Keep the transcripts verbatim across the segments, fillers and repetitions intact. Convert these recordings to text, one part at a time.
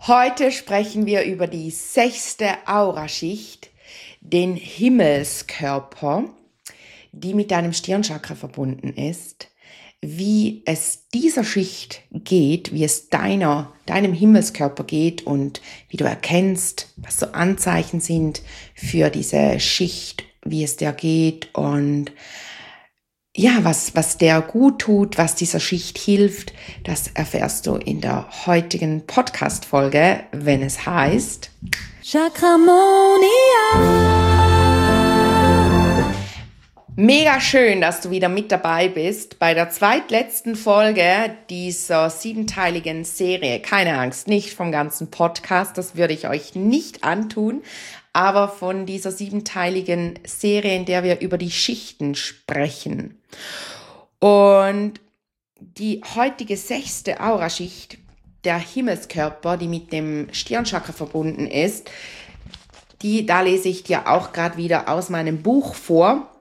Heute sprechen wir über die sechste Auraschicht, den Himmelskörper, die mit deinem Stirnchakra verbunden ist, wie es dieser Schicht geht, wie es deiner, deinem Himmelskörper geht und wie du erkennst, was so Anzeichen sind für diese Schicht, wie es dir geht und ja, was, was der gut tut, was dieser Schicht hilft, das erfährst du in der heutigen Podcast-Folge, wenn es heißt Chakramonia. Mega schön, dass du wieder mit dabei bist bei der zweitletzten Folge dieser siebenteiligen Serie. Keine Angst, nicht vom ganzen Podcast, das würde ich euch nicht antun, aber von dieser siebenteiligen Serie, in der wir über die Schichten sprechen. Und die heutige sechste Auraschicht, der Himmelskörper, die mit dem Stirnchakra verbunden ist, die, da lese ich dir auch gerade wieder aus meinem Buch vor,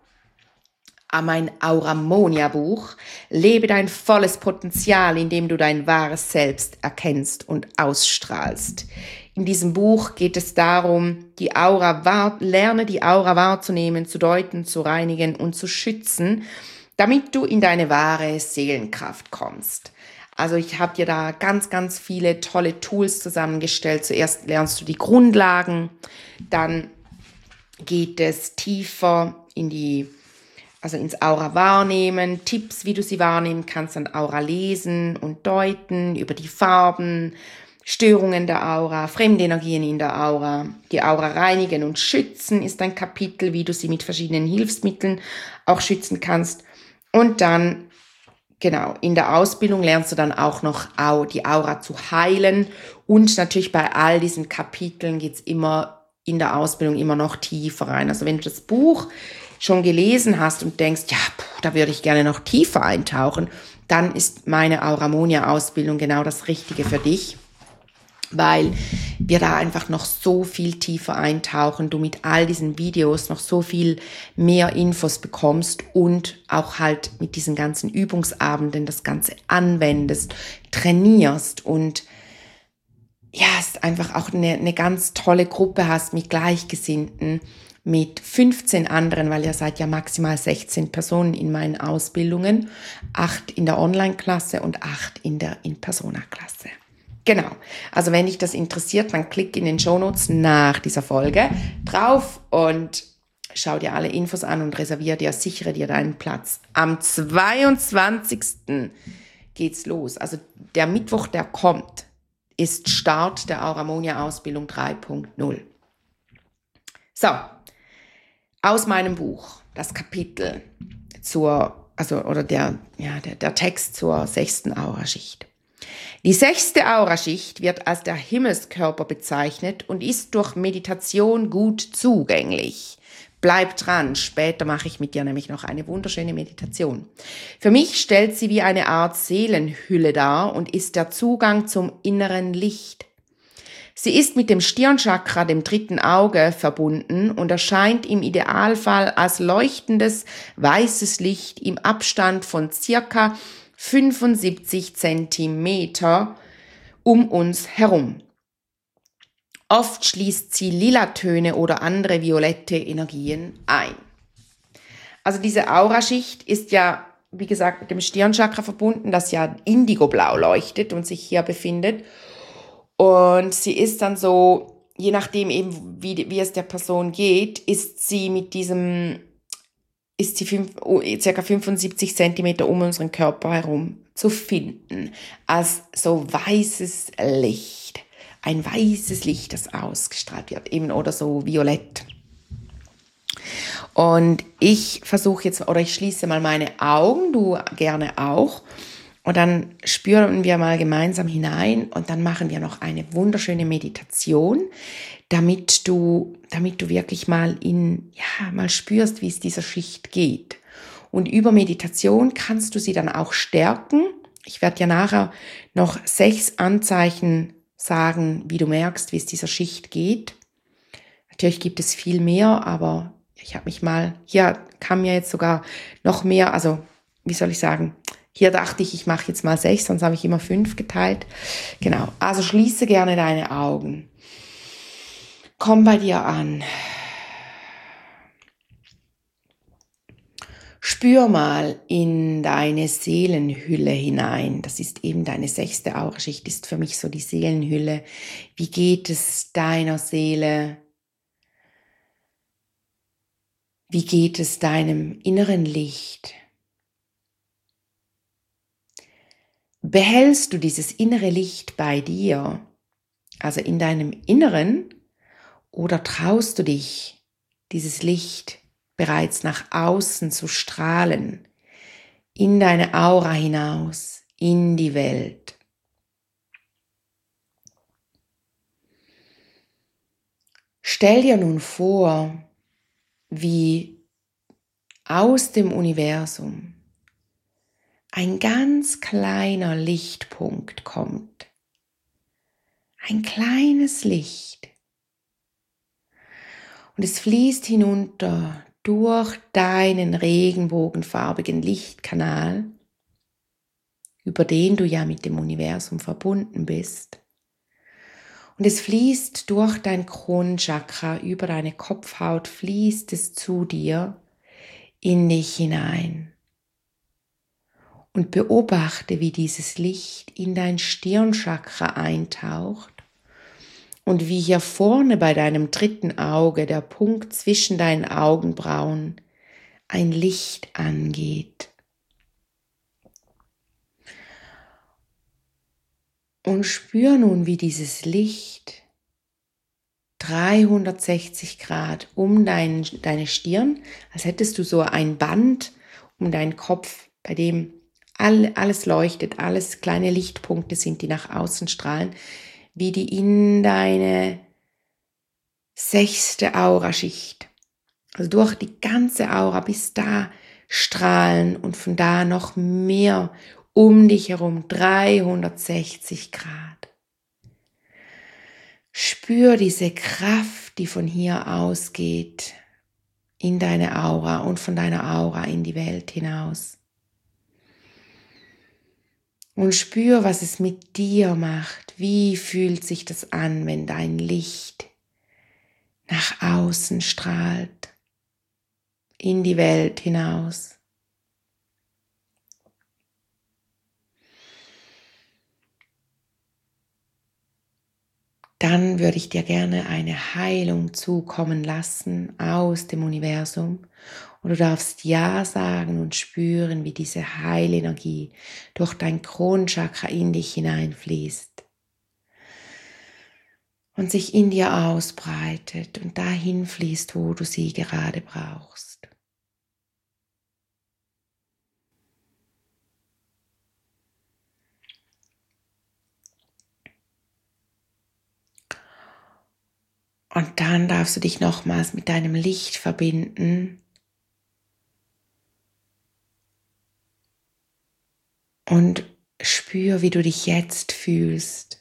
mein Auramonia-Buch, lebe dein volles Potenzial, indem du dein wahres Selbst erkennst und ausstrahlst. In diesem Buch geht es darum, die Aura wahr, lerne die Aura wahrzunehmen, zu deuten, zu reinigen und zu schützen, damit du in deine wahre Seelenkraft kommst. Also ich habe dir da ganz, ganz viele tolle Tools zusammengestellt. Zuerst lernst du die Grundlagen, dann geht es tiefer in die Also ins Aura wahrnehmen, Tipps, wie du sie wahrnehmen kannst, dann Aura lesen und deuten, über die Farben, Störungen der Aura, fremde Energien in der Aura. Die Aura reinigen und schützen ist ein Kapitel, wie du sie mit verschiedenen Hilfsmitteln auch schützen kannst. Und dann, genau, in der Ausbildung lernst du dann auch noch die Aura zu heilen. Und natürlich bei all diesen Kapiteln geht's immer in der Ausbildung immer noch tiefer rein. Also wenn du das Buch schon gelesen hast und denkst, ja, puh, da würde ich gerne noch tiefer eintauchen, dann ist meine Auramonia-Ausbildung genau das Richtige für dich, weil wir da einfach noch so viel tiefer eintauchen, du mit all diesen Videos noch so viel mehr Infos bekommst und auch halt mit diesen ganzen Übungsabenden das Ganze anwendest, trainierst und ja, es einfach auch eine, eine ganz tolle Gruppe hast mit Gleichgesinnten, mit fünfzehn anderen, weil ihr seid ja maximal sechzehn Personen in meinen Ausbildungen, acht in der Online-Klasse und acht in der In-Persona-Klasse. Genau, also wenn dich das interessiert, dann klick in den Shownotes nach dieser Folge drauf und schau dir alle Infos an und reservier dir, sichere dir deinen Platz. Am zweiundzwanzigsten geht's los, also der Mittwoch, der kommt, ist Start der Auramonia-Ausbildung drei Punkt null. So, aus meinem Buch, das Kapitel zur, also, oder der, ja, der, der Text zur sechsten Auraschicht. Die sechste Auraschicht wird als der Himmelskörper bezeichnet und ist durch Meditation gut zugänglich. Bleib dran, später mache ich mit dir nämlich noch eine wunderschöne Meditation. Für mich stellt sie wie eine Art Seelenhülle dar und ist der Zugang zum inneren Licht. Sie ist mit dem Stirnchakra, dem dritten Auge, verbunden und erscheint im Idealfall als leuchtendes, weißes Licht im Abstand von circa fünfundsiebzig Zentimeter um uns herum. Oft schließt sie Lilatöne oder andere violette Energien ein. Also diese Auraschicht ist ja, wie gesagt, mit dem Stirnchakra verbunden, das ja indigoblau leuchtet und sich hier befindet. Und sie ist dann so, je nachdem eben, wie, wie es der Person geht, ist sie mit diesem, ist sie fünf, circa fünfundsiebzig Zentimeter um unseren Körper herum zu finden. Als so weißes Licht. Ein weißes Licht, das ausgestrahlt wird, eben oder so violett. Und ich versuche jetzt, oder ich schließe mal meine Augen, du gerne auch. Und dann spüren wir mal gemeinsam hinein und dann machen wir noch eine wunderschöne Meditation, damit du, damit du wirklich mal in, ja, mal spürst, wie es dieser Schicht geht. Und über Meditation kannst du sie dann auch stärken. Ich werde dir nachher noch sechs Anzeichen sagen, wie du merkst, wie es dieser Schicht geht. Natürlich gibt es viel mehr, aber ich habe mich mal, hier kam mir jetzt sogar noch mehr, also wie soll ich sagen, Hier dachte ich, ich mache jetzt mal sechs, sonst habe ich immer fünf geteilt. Genau, also schließe gerne deine Augen. Komm bei dir an. Spür mal in deine Seelenhülle hinein. Das ist eben deine sechste Auraschicht, ist für mich so die Seelenhülle. Wie geht es deiner Seele? Wie geht es deinem inneren Licht? Behältst du dieses innere Licht bei dir, also in deinem Inneren, oder traust du dich, dieses Licht bereits nach außen zu strahlen, in deine Aura hinaus, in die Welt? Stell dir nun vor, wie aus dem Universum ein ganz kleiner Lichtpunkt kommt. Ein kleines Licht. Und es fließt hinunter durch deinen regenbogenfarbigen Lichtkanal, über den du ja mit dem Universum verbunden bist. Und es fließt durch dein Kronchakra, über deine Kopfhaut, fließt es zu dir, in dich hinein. Und beobachte, wie dieses Licht in dein Stirnchakra eintaucht und wie hier vorne bei deinem dritten Auge, der Punkt zwischen deinen Augenbrauen, ein Licht angeht. Und spür nun, wie dieses Licht dreihundertsechzig Grad um dein, deine Stirn, als hättest du so ein Band um deinen Kopf, bei dem all, alles leuchtet, alles kleine Lichtpunkte sind, die nach außen strahlen, wie die in deine sechste Auraschicht, also durch die ganze Aura bis da strahlen und von da noch mehr um dich herum, dreihundertsechzig Grad. Spür diese Kraft, die von hier ausgeht, in deine Aura und von deiner Aura in die Welt hinaus. Und spür, was es mit dir macht. Wie fühlt sich das an, wenn dein Licht nach außen strahlt, in die Welt hinaus? Dann würde ich dir gerne eine Heilung zukommen lassen aus dem Universum. Und du darfst Ja sagen und spüren, wie diese Heilenergie durch dein Kronchakra in dich hineinfließt und sich in dir ausbreitet und dahin fließt, wo du sie gerade brauchst. Und dann darfst du dich nochmals mit deinem Licht verbinden und spür, wie du dich jetzt fühlst.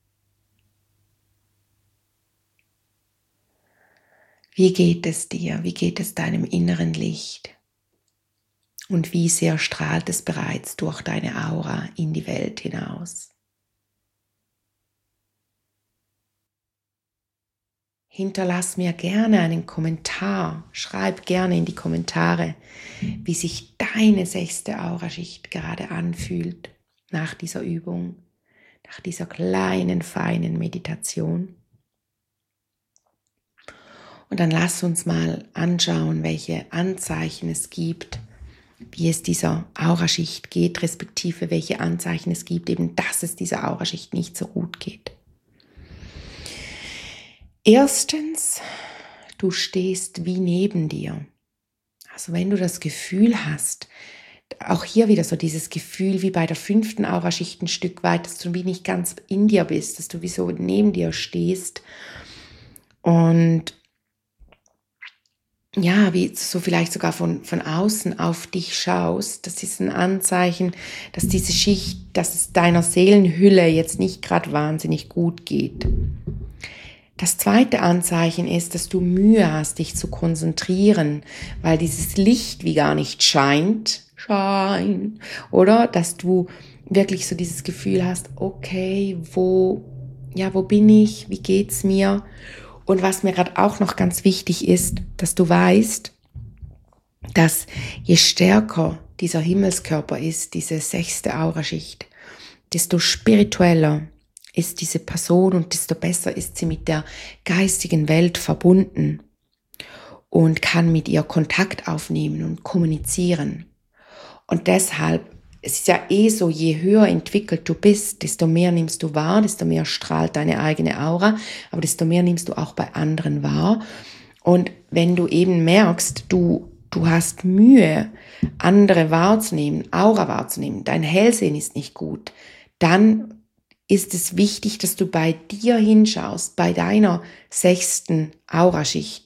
Wie geht es dir? Wie geht es deinem inneren Licht? Und wie sehr strahlt es bereits durch deine Aura in die Welt hinaus? Hinterlass mir gerne einen Kommentar, schreib gerne in die Kommentare, wie sich deine sechste Auraschicht gerade anfühlt nach dieser Übung, nach dieser kleinen, feinen Meditation. Und dann lass uns mal anschauen, welche Anzeichen es gibt, wie es dieser Auraschicht geht, respektive welche Anzeichen es gibt, eben dass es dieser Auraschicht nicht so gut geht. Erstens, du stehst wie neben dir. Also wenn du das Gefühl hast, auch hier wieder so dieses Gefühl wie bei der fünften Auraschicht ein Stück weit, dass du wie nicht ganz in dir bist, dass du wie so neben dir stehst und ja, wie so vielleicht sogar von, von außen auf dich schaust. Das ist ein Anzeichen, dass diese Schicht, dass es deiner Seelenhülle jetzt nicht gerade wahnsinnig gut geht. Das zweite Anzeichen ist, dass du Mühe hast, dich zu konzentrieren, weil dieses Licht wie gar nicht scheint, Sunshine. Oder dass du wirklich so dieses Gefühl hast, okay, wo, ja, wo bin ich? Wie geht's mir? Und was mir gerade auch noch ganz wichtig ist, dass du weißt, dass je stärker dieser Himmelskörper ist, diese sechste Auraschicht, desto spiritueller ist diese Person und desto besser ist sie mit der geistigen Welt verbunden und kann mit ihr Kontakt aufnehmen und kommunizieren. Und deshalb, es ist ja eh so, je höher entwickelt du bist, desto mehr nimmst du wahr, desto mehr strahlt deine eigene Aura, aber desto mehr nimmst du auch bei anderen wahr. Und wenn du eben merkst, du, du hast Mühe, andere wahrzunehmen, Aura wahrzunehmen, dein Hellsehen ist nicht gut, dann ist es wichtig, dass du bei dir hinschaust, bei deiner sechsten Auraschicht.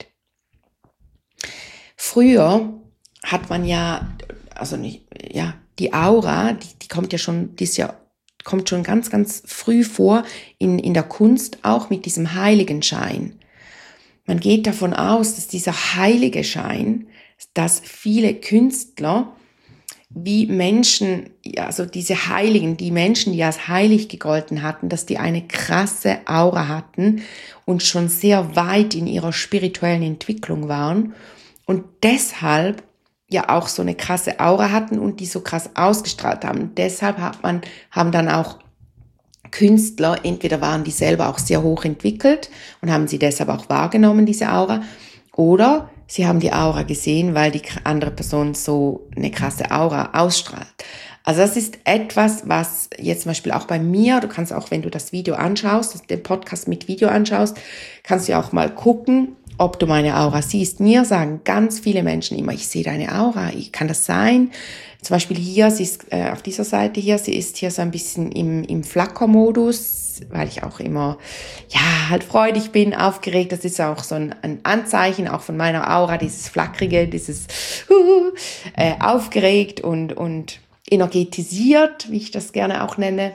Früher hat man ja, also nicht, ja, die Aura, die, die kommt ja schon, die ist ja, kommt schon ganz, ganz früh vor in, in der Kunst, auch mit diesem Heiligenschein. Man geht davon aus, dass dieser heilige Schein, dass viele Künstler wie Menschen, also diese Heiligen, die Menschen, die als heilig gegolten hatten, dass die eine krasse Aura hatten und schon sehr weit in ihrer spirituellen Entwicklung waren und deshalb ja auch so eine krasse Aura hatten und die so krass ausgestrahlt haben. Deshalb hat man, haben dann auch Künstler, entweder waren die selber auch sehr hoch entwickelt und haben sie deshalb auch wahrgenommen, diese Aura, oder sie haben die Aura gesehen, weil die andere Person so eine krasse Aura ausstrahlt. Also das ist etwas, was jetzt zum Beispiel auch bei mir, du kannst auch, wenn du das Video anschaust, den Podcast mit Video anschaust, kannst du ja auch mal gucken, ob du meine Aura siehst. Mir sagen ganz viele Menschen immer, ich sehe deine Aura, kann das sein? Zum Beispiel hier, sie ist äh, auf dieser Seite hier, sie ist hier so ein bisschen im, im Flackermodus, weil ich auch immer, ja, halt freudig bin, aufgeregt. Das ist auch so ein, ein Anzeichen auch von meiner Aura, dieses Flackerige, dieses uh, äh, aufgeregt und, und energetisiert, wie ich das gerne auch nenne.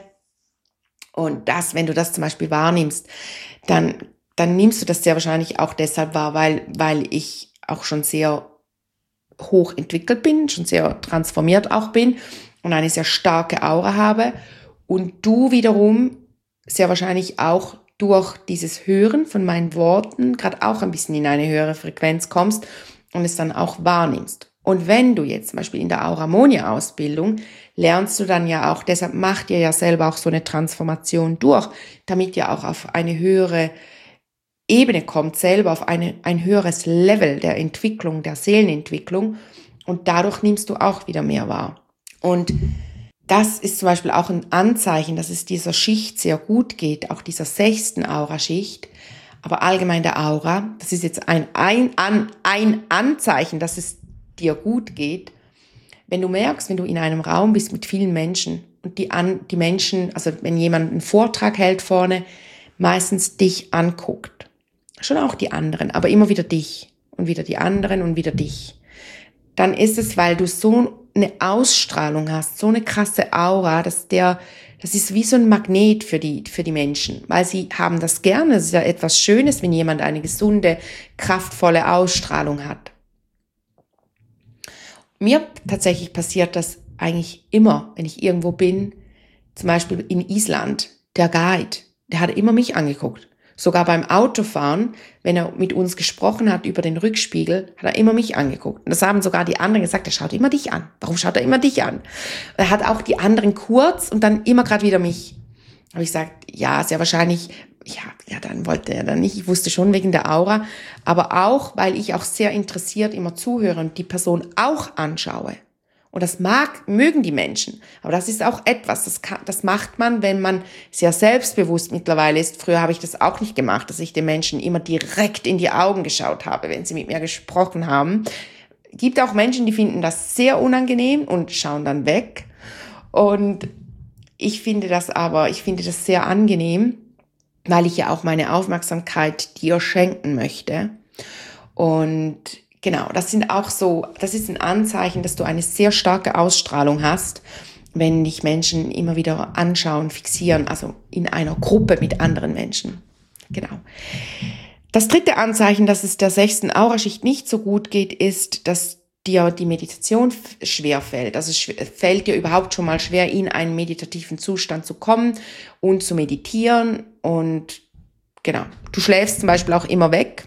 Und das, wenn du das zum Beispiel wahrnimmst, dann, dann nimmst du das sehr wahrscheinlich auch deshalb wahr, weil, weil ich auch schon sehr hoch entwickelt bin, schon sehr transformiert auch bin und eine sehr starke Aura habe und du wiederum sehr wahrscheinlich auch durch dieses Hören von meinen Worten gerade auch ein bisschen in eine höhere Frequenz kommst und es dann auch wahrnimmst. Und wenn du jetzt zum Beispiel in der Auramonia-Ausbildung lernst du dann ja auch, deshalb macht ihr ja selber auch so eine Transformation durch, damit ihr auch auf eine höhere Ebene kommt, selber auf eine, ein höheres Level der Entwicklung, der Seelenentwicklung und dadurch nimmst du auch wieder mehr wahr. Und das ist zum Beispiel auch ein Anzeichen, dass es dieser Schicht sehr gut geht, auch dieser sechsten Auraschicht, aber allgemein der Aura, das ist jetzt ein, ein, ein, ein Anzeichen, dass es dir gut geht, wenn du merkst, wenn du in einem Raum bist mit vielen Menschen und die, an, die Menschen, also wenn jemand einen Vortrag hält vorne, meistens dich anguckt. Schon auch die anderen, aber immer wieder dich und wieder die anderen und wieder dich. Dann ist es, weil du so eine Ausstrahlung hast, so eine krasse Aura, dass der, das ist wie so ein Magnet für die, für die Menschen, weil sie haben das gerne. Es ist ja etwas Schönes, wenn jemand eine gesunde, kraftvolle Ausstrahlung hat. Mir tatsächlich passiert das eigentlich immer, wenn ich irgendwo bin, zum Beispiel in Island, der Guide, der hat immer mich angeguckt. Sogar beim Autofahren, wenn er mit uns gesprochen hat über den Rückspiegel, hat er immer mich angeguckt. Und das haben sogar die anderen gesagt, er schaut immer dich an. Warum schaut er immer dich an? Er hat auch die anderen kurz und dann immer gerade wieder mich. Habe ich gesagt, ja, sehr wahrscheinlich, ja, ja, dann wollte er dann nicht. Ich wusste schon wegen der Aura, aber auch, weil ich auch sehr interessiert immer zuhöre und die Person auch anschaue. Und das mag, mögen die Menschen. Aber das ist auch etwas, das, kann, das macht man, wenn man sehr selbstbewusst mittlerweile ist. Früher habe ich das auch nicht gemacht, dass ich den Menschen immer direkt in die Augen geschaut habe, wenn sie mit mir gesprochen haben. Es gibt auch Menschen, die finden das sehr unangenehm und schauen dann weg. Und ich finde das aber, ich finde das sehr angenehm, weil ich ja auch meine Aufmerksamkeit dir schenken möchte. Und genau, das sind auch so, das ist ein Anzeichen, dass du eine sehr starke Ausstrahlung hast, wenn dich Menschen immer wieder anschauen, fixieren, also in einer Gruppe mit anderen Menschen. Genau. Das dritte Anzeichen, dass es der sechsten Auraschicht nicht so gut geht, ist, dass dir die Meditation schwer fällt, also es fällt dir überhaupt schon mal schwer, in einen meditativen Zustand zu kommen und zu meditieren und genau, du schläfst zum Beispiel auch immer weg,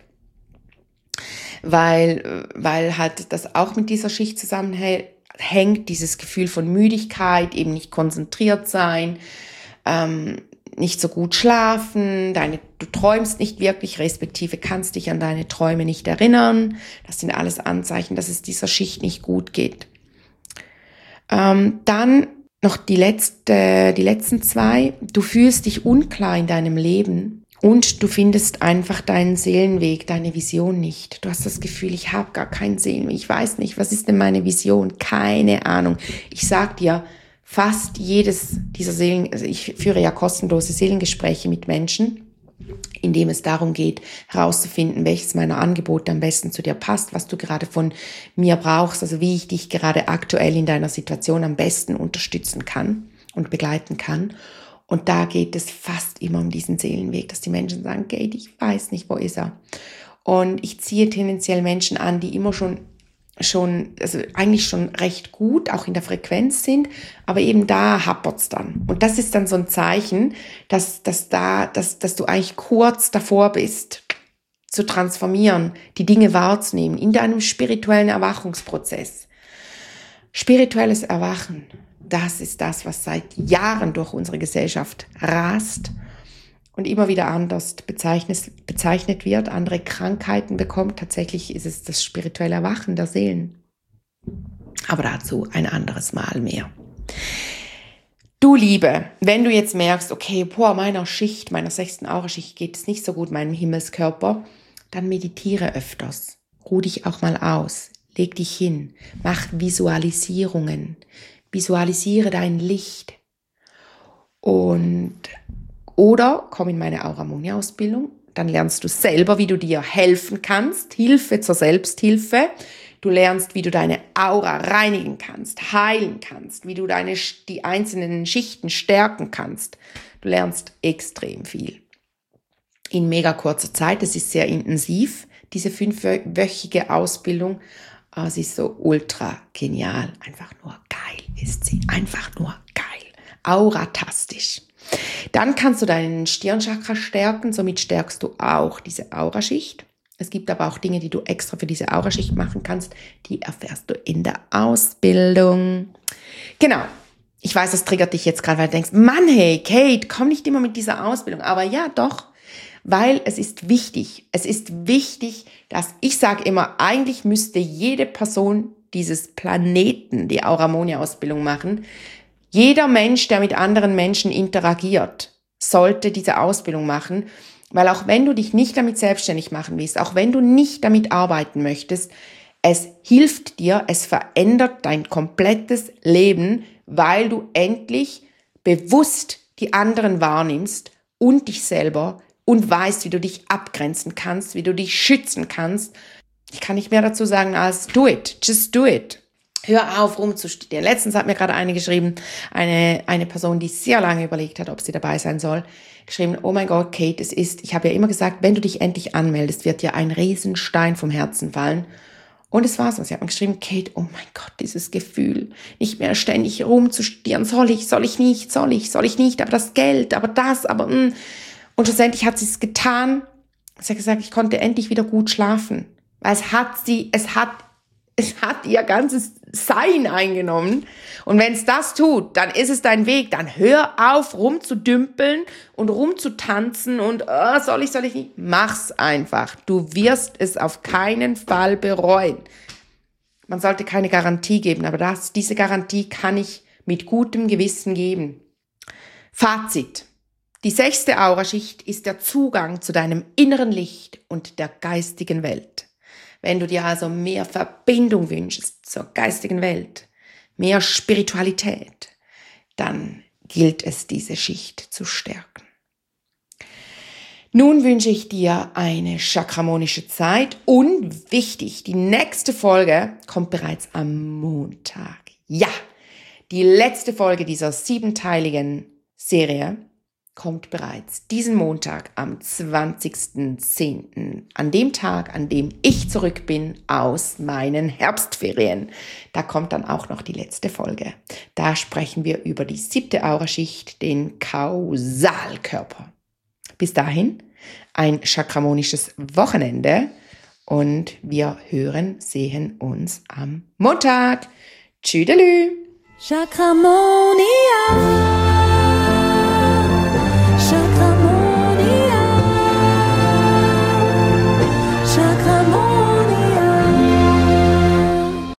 weil, weil halt das auch mit dieser Schicht zusammenhängt, dieses Gefühl von Müdigkeit, eben nicht konzentriert sein, ähm, nicht so gut schlafen, deine, du träumst nicht wirklich, respektive kannst dich an deine Träume nicht erinnern. Das sind alles Anzeichen, dass es dieser Schicht nicht gut geht. Ähm, dann noch die letzte, die letzten zwei. Du fühlst dich unklar in deinem Leben und du findest einfach deinen Seelenweg, deine Vision nicht. Du hast das Gefühl, ich habe gar keinen Seelenweg, ich weiß nicht, was ist denn meine Vision? Keine Ahnung. Ich sag dir, fast jedes dieser Seelen, also ich führe ja kostenlose Seelengespräche mit Menschen, in dem es darum geht, herauszufinden, welches meiner Angebote am besten zu dir passt, was du gerade von mir brauchst, also wie ich dich gerade aktuell in deiner Situation am besten unterstützen kann und begleiten kann. Und da geht es fast immer um diesen Seelenweg, dass die Menschen sagen, Kate, ich weiß nicht, wo ist er? Und ich ziehe tendenziell Menschen an, die immer schon schon, also eigentlich schon recht gut, auch in der Frequenz sind, aber eben da happert's dann. Und das ist dann so ein Zeichen, dass, dass da, dass, dass du eigentlich kurz davor bist, zu transformieren, die Dinge wahrzunehmen, in deinem spirituellen Erwachungsprozess. Spirituelles Erwachen, das ist das, was seit Jahren durch unsere Gesellschaft rast und immer wieder anders bezeichnet, bezeichnet wird, andere Krankheiten bekommt. Tatsächlich ist es das spirituelle Erwachen der Seelen. Aber dazu ein anderes Mal mehr. Du Liebe, wenn du jetzt merkst, okay, boah, meiner Schicht, meiner sechsten Auraschicht geht es nicht so gut, meinem Himmelskörper, dann meditiere öfters. Ruh dich auch mal aus. Leg dich hin. Mach Visualisierungen. Visualisiere dein Licht. Und Oder komm in meine Aura-Moni-Ausbildung, dann lernst du selber, wie du dir helfen kannst, Hilfe zur Selbsthilfe. Du lernst, wie du deine Aura reinigen kannst, heilen kannst, wie du deine, die einzelnen Schichten stärken kannst. Du lernst extrem viel. In mega kurzer Zeit, es ist sehr intensiv, diese fünfwöchige Ausbildung. Aber sie ist so ultra genial. Einfach nur geil ist sie. Einfach nur geil. Auratastisch. Dann kannst du deinen Stirnchakra stärken, somit stärkst du auch diese Auraschicht. Es gibt aber auch Dinge, die du extra für diese Auraschicht machen kannst, die erfährst du in der Ausbildung. Genau, ich weiß, das triggert dich jetzt gerade, weil du denkst, Mann, hey, Kate, komm nicht immer mit dieser Ausbildung. Aber ja, doch, weil es ist wichtig. Es ist wichtig, dass ich sage immer, eigentlich müsste jede Person dieses Planeten die Aura-Moni-Ausbildung machen. Jeder Mensch, der mit anderen Menschen interagiert, sollte diese Ausbildung machen, weil auch wenn du dich nicht damit selbstständig machen willst, auch wenn du nicht damit arbeiten möchtest, es hilft dir, es verändert dein komplettes Leben, weil du endlich bewusst die anderen wahrnimmst und dich selber und weißt, wie du dich abgrenzen kannst, wie du dich schützen kannst. Ich kann nicht mehr dazu sagen als do it, just do it. Hör auf, rumzustudieren. Letztens hat mir gerade eine geschrieben, eine, eine Person, die sehr lange überlegt hat, ob sie dabei sein soll, geschrieben, oh mein Gott, Kate, es ist, ich habe ja immer gesagt, wenn du dich endlich anmeldest, wird dir ein Riesenstein vom Herzen fallen. Und es war so. Sie hat mir geschrieben, Kate, oh mein Gott, dieses Gefühl, nicht mehr ständig rumzustudieren. Soll ich, soll ich nicht, soll ich, soll ich nicht, aber das Geld, aber das, aber mh. Und schlussendlich hat sie es getan. Sie hat gesagt, ich konnte endlich wieder gut schlafen. Weil es hat sie, es hat Es hat ihr ganzes Sein eingenommen. Und wenn es das tut, dann ist es dein Weg. Dann hör auf, rumzudümpeln und rumzutanzen und oh, soll ich, soll ich nicht. Mach's einfach. Du wirst es auf keinen Fall bereuen. Man sollte keine Garantie geben, aber das, diese Garantie kann ich mit gutem Gewissen geben. Fazit. Die sechste Auraschicht ist der Zugang zu deinem inneren Licht und der geistigen Welt. Wenn du dir also mehr Verbindung wünschst zur geistigen Welt, mehr Spiritualität, dann gilt es, diese Schicht zu stärken. Nun wünsche ich dir eine chakramonische Zeit und wichtig, die nächste Folge kommt bereits am Montag. Ja, die letzte Folge dieser siebenteiligen Serie kommt bereits diesen Montag am zwanzigsten zehnten an dem Tag, an dem ich zurück bin aus meinen Herbstferien. Da kommt dann auch noch die letzte Folge. Da sprechen wir über die siebte Auraschicht, den Kausalkörper. Bis dahin ein chakramonisches Wochenende und wir hören, sehen uns am Montag. Tschüdelü! Chakramonia.